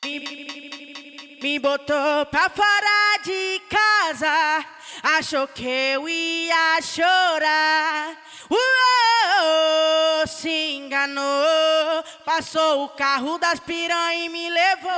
Me botou pra fora de casa, achou que eu ia chorar. Se enganou, passou o carro das piranha e me levou.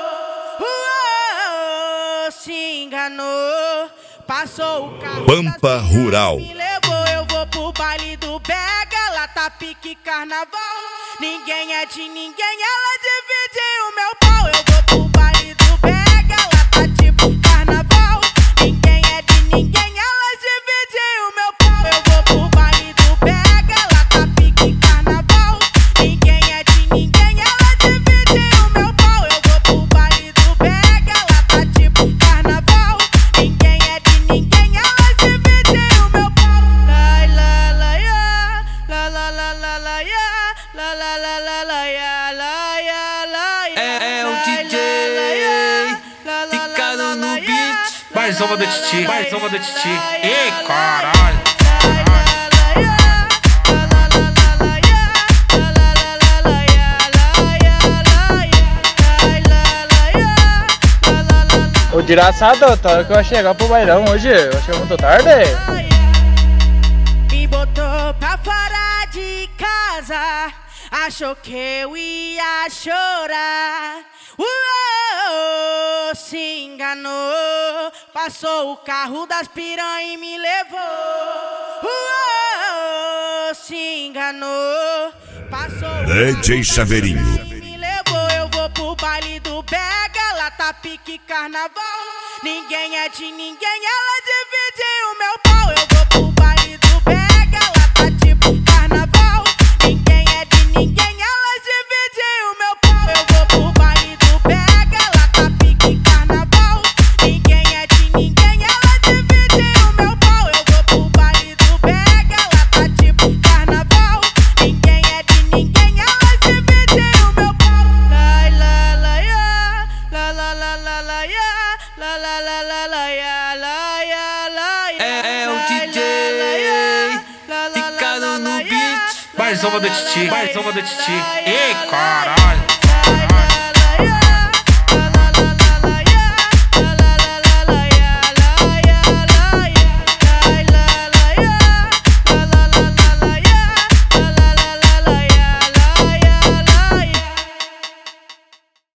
Se enganou, passou o carro Pampa das Rural. me levou. Eu vou pro baile do Bega, lá tá pique carnaval. Ninguém é de ninguém, ela divide o meu pau. Eu vou pro baile do Bega, lá tá tipo carnaval. Ninguém é de ninguém, ela divide o meu pau. Eu vou pro baile do Bega, lá tá pique carnaval. Ninguém é de ninguém, ela divide o meu pau. Eu vou pro baile do Bega, lá tá tipo carnaval. Ninguém é de ninguém, ela divide o meu pau. Lai la la ya, la la la la la ya, la la la la la ya, la ya la ya. É o DJ ficando no beat. Mais uma do Titi, mais uma do Titi. Ei, caralho. Ô, desgraçado, tá hora que eu ia chegar pro bailão hoje. Eu chego muito tarde. Me botou pra fora de casa, achou que eu ia chorar. Se enganou, passou o carro das piranha e me levou. Se enganou, passou o DJ Chaveirinho. me levou. Eu vou pro baile do Bega, lá tá pique carnaval. Ninguém é de ninguém, ela divide o meu pau. Eu vou pro baile do Bega, lá tá tipo carnaval. Ninguém é de ninguém, ela divide o meu pau. Eu vou pro baile do Bega, lá tá pique carnaval. Ninguém é de ninguém, ela divide o meu pau. Eu vou pro baile do Bega, lá tá tipo carnaval. Ninguém é de ninguém, ela divide o meu pau. Lai la la ya, la la la la la ya, la la la la la ya, la ya la ya. É o DJ ficando no beat. Mais uma do Titi, mais uma do Titi. Ei, caralho.